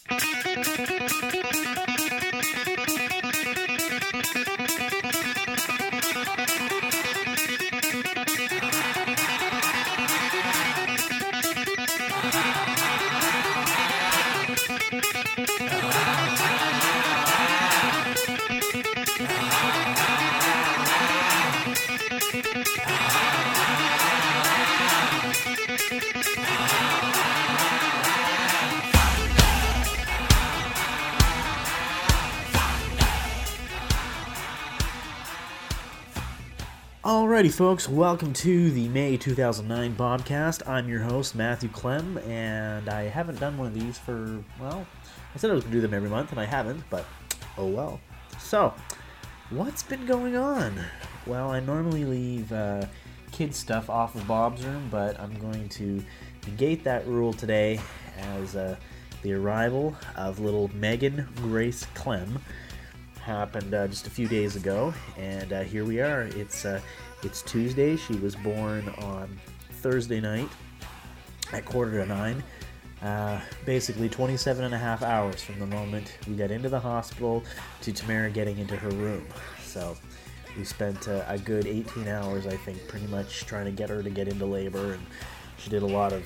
Alrighty, folks, welcome to the May 2009 podcast. I'm your host, Matthew Clem, and I haven't done one of these for, well, I said I was going to do them every month, and I haven't, but oh well. So, what's been going on? Well, I normally leave kid stuff off of Bob's room, but I'm going to negate that rule today as the arrival of little Megan Grace Clem happened just a few days ago, and here we are. It's Tuesday. She was born on Thursday night at 8:45. Basically 27 and a half hours from the moment we got into the hospital to Tamara getting into her room. So we spent a good 18 hours, I think, pretty much trying to get her to get into labor, and she did a lot of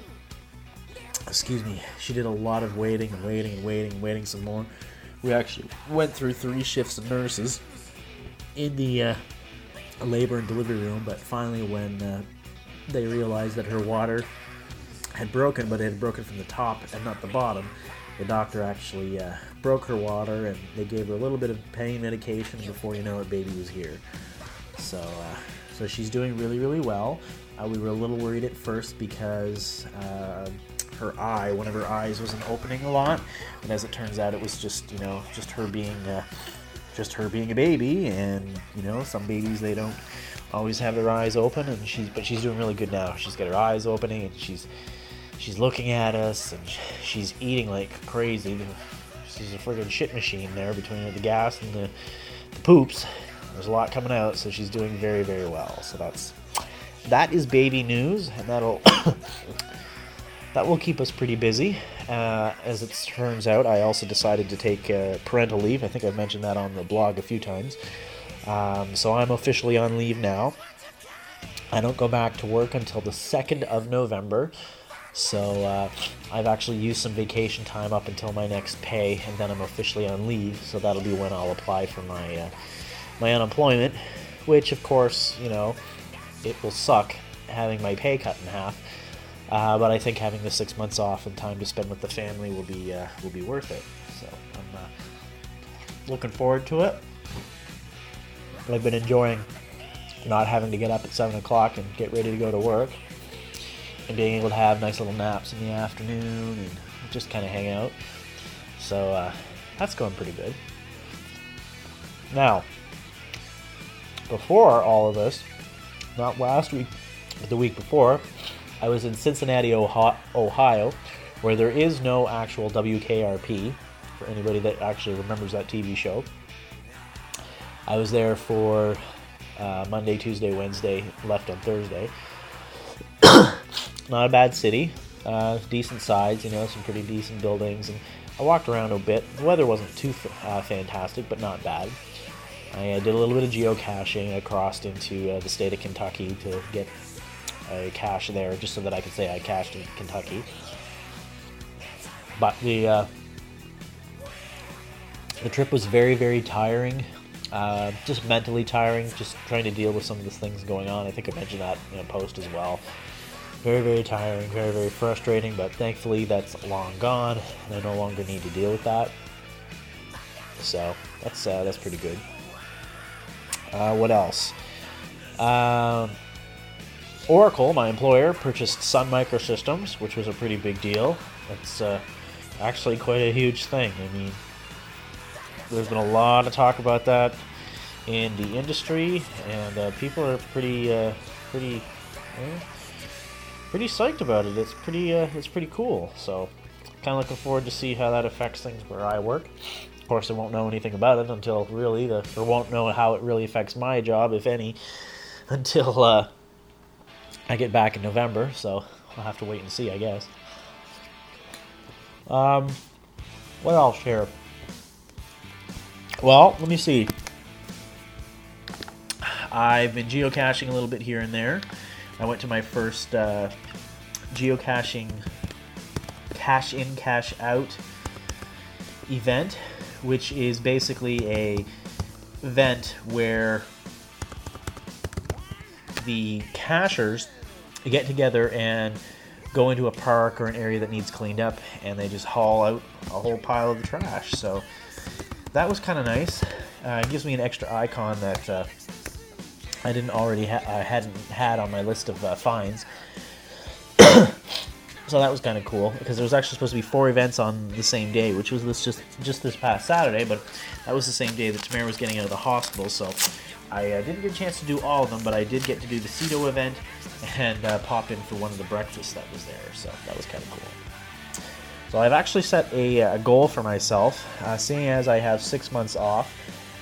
waiting some more. We actually went through 3 shifts of nurses in the labor and delivery room, but finally when they realized that her water had broken, but it had broken from the top and not the bottom, the doctor actually broke her water, and they gave her a little bit of pain medication, and before you know it, baby was here. So she's doing really, really well. We were a little worried at first because her eye, one of her eyes wasn't opening a lot, and as it turns out, it was just her being a baby, and some babies, they don't always have their eyes open, and she's doing really good now. She's got her eyes opening, and she's looking at us, and she's eating like crazy. She's a friggin' shit machine there between the gas and the poops. There's a lot coming out, so she's doing very, very well. So that is baby news, and that will keep us pretty busy. As it turns out, I also decided to take parental leave. I think I've mentioned that on the blog a few times. So I'm officially on leave now. I don't go back to work until the 2nd of November. So I've actually used some vacation time up until my next pay, and then I'm officially on leave. So that'll be when I'll apply for my unemployment, which, of course, it will suck having my pay cut in half. But I think having the 6 months off and time to spend with the family will be worth it. So I'm looking forward to it. I've been enjoying not having to get up at 7 o'clock and get ready to go to work, and being able to have nice little naps in the afternoon and just kind of hang out. So that's going pretty good. Now, before all of this, not last week, but the week before, I was in Cincinnati, Ohio, where there is no actual WKRP, for anybody that actually remembers that TV show. I was there for Monday, Tuesday, Wednesday, left on Thursday. Not a bad city, decent size, some pretty decent buildings, and I walked around a bit. The weather wasn't too fantastic, but not bad. I did a little bit of geocaching. I crossed into the state of Kentucky to get a cache there, just so that I could say I cached in Kentucky. But the trip was very, very tiring, just mentally tiring, just trying to deal with some of the things going on. I think I mentioned that in a post as well. Very, very tiring, very, very frustrating, but thankfully that's long gone, and I no longer need to deal with that. So that's pretty good. What else? Oracle, my employer, purchased Sun Microsystems, which was a pretty big deal. It's actually quite a huge thing. I mean, there's been a lot of talk about that in the industry, and people are pretty psyched about it. It's pretty cool. So, kind of looking forward to see how that affects things where I work. Of course, I won't know anything about it until won't know how it really affects my job, if any, until I get back in November. So I'll have to wait and see, I guess. What else here? Well, let me see. I've been geocaching a little bit here and there. I went to my first geocaching cash in, cash out event, which is basically a event where the cachers get together and go into a park or an area that needs cleaned up, and they just haul out a whole pile of the trash. So that was kind of nice. It gives me an extra icon that I didn't already hadn't had on my list of finds. So that was kind of cool, because there was actually supposed to be 4 events on the same day, which was just this past Saturday, but that was the same day that Tamara was getting out of the hospital. So I didn't get a chance to do all of them, but I did get to do the Cedo event and pop in for one of the breakfasts that was there. So that was kind of cool. So I've actually set a goal for myself. Seeing as I have 6 months off,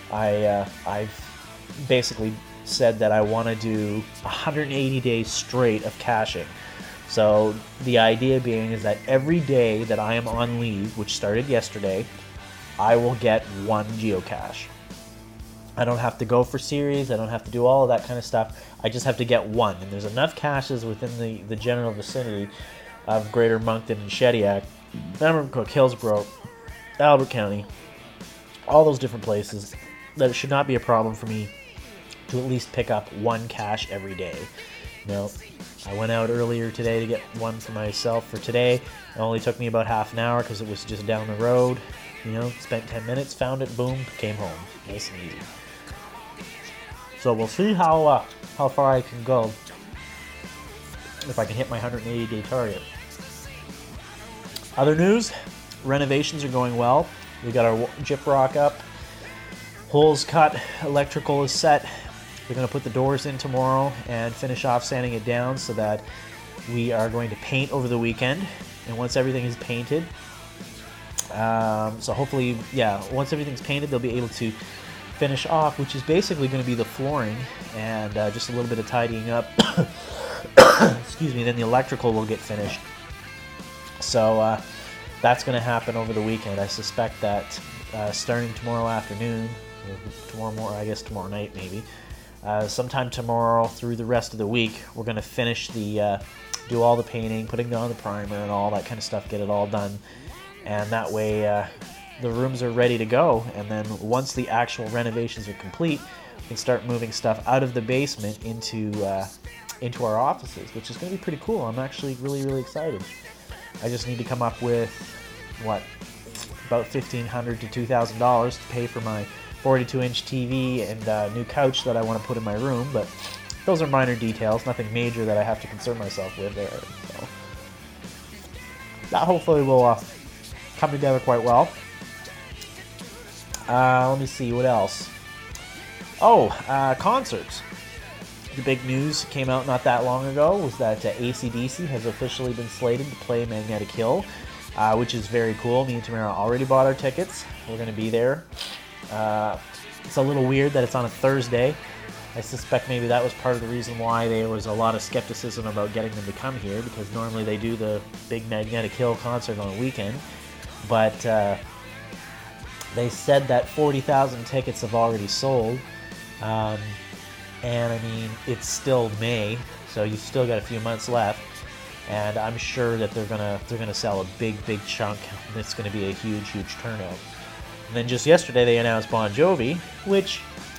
I've basically said that I want to do 180 days straight of caching. So the idea being is that every day that I am on leave, which started yesterday, I will get 1 geocache. I don't have to go for series, I don't have to do all of that kind of stuff. I just have to get 1. And there's enough caches within the general vicinity of Greater Moncton and Shediac, Pembroke, Hillsborough, Albert County, all those different places, that it should not be a problem for me to at least pick up 1 cache every day. Now, I went out earlier today to get 1 for myself for today. It only took me about half an hour because it was just down the road. Spent 10 minutes, found it, boom, came home. Nice and easy. So we'll see how far I can go, if I can hit my 180-day target. Other news, renovations are going well. We got our gyprock up, holes cut, electrical is set. We're going to put the doors in tomorrow and finish off sanding it down, so that we are going to paint over the weekend. And once everything is painted, so hopefully, once everything's painted, they'll be able to finish off, which is basically going to be the flooring and just a little bit of tidying up. Excuse me. Then the electrical will get finished. So that's going to happen over the weekend. I suspect that starting tomorrow afternoon, tomorrow night maybe. Sometime tomorrow through the rest of the week, we're going to finish do all the painting, putting down the primer and all that kind of stuff, get it all done. And that way the rooms are ready to go. And then once the actual renovations are complete, we can start moving stuff out of the basement into our offices, which is going to be pretty cool. I'm actually really, really excited. I just need to come up with, about $1,500 to $2,000 to pay for my 42-inch TV and new couch that I want to put in my room, but those are minor details, nothing major that I have to concern myself with there. So that hopefully will come together quite well. Let me see, what else? Concerts. The big news came out not that long ago was that AC/DC has officially been slated to play Magnetic Hill, which is very cool. Me and Tamara already bought our tickets. We're going to be there. It's a little weird that it's on a Thursday. I suspect maybe that was part of the reason why there was a lot of skepticism about getting them to come here, because normally they do the big Magnetic Hill concert on a weekend. But they said that 40,000 tickets have already sold. And I mean, it's still May, so you've still got a few months left. And I'm sure that they're gonna sell a big chunk. And it's gonna be a huge turnout. And then just yesterday they announced Bon Jovi, which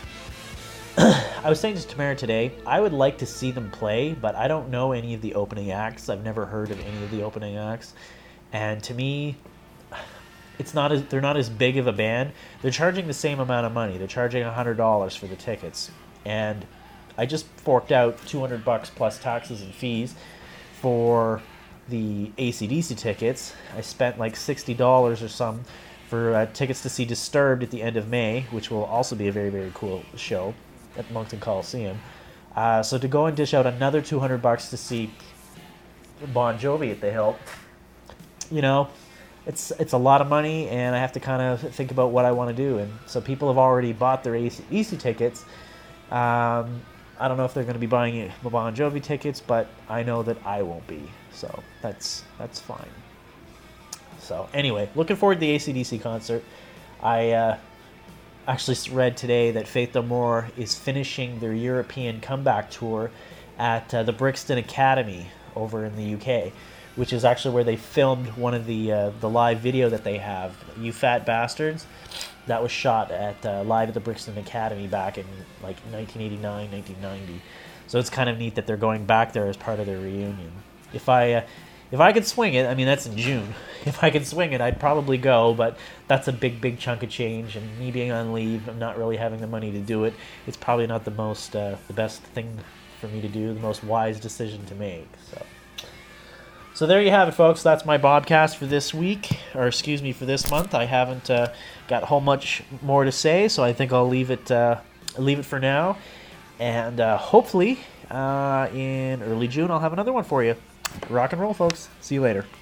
I was saying to Tamara today, I would like to see them play, but I don't know any of the opening acts. I've never heard of any of the opening acts. And to me, they're not as big of a band. They're charging the same amount of money. They're charging $100 for the tickets. And I just forked out $200 plus taxes and fees for the AC/DC tickets. I spent like $60 or some for tickets to see Disturbed at the end of May, which will also be a very, very cool show at the Moncton Coliseum. So to go and dish out another $200 to see Bon Jovi at the Hill, it's a lot of money, and I have to kind of think about what I want to do. And so people have already bought their AC tickets. I don't know if they're going to be buying Bon Jovi tickets, but I know that I won't be. So that's fine. So anyway, looking forward to the AC/DC concert. I actually read today that Faith No More is finishing their European comeback tour at the Brixton Academy over in the UK, which is actually where they filmed one of the live video that they have, You Fat Bastards. That was shot at live at the Brixton Academy back in like 1989, 1990. So it's kind of neat that they're going back there as part of their reunion. If I could swing it, I mean, that's in June. If I could swing it, I'd probably go, but that's a big chunk of change, and me being on leave, I'm not really having the money to do it. It's probably not the best thing for me to do, the most wise decision to make. So there you have it, folks. That's my Bobcast for this week, or excuse me, for this month. I haven't got a whole much more to say, so I think I'll leave it for now, and hopefully in early June I'll have another one for you. Rock and roll, folks. See you later.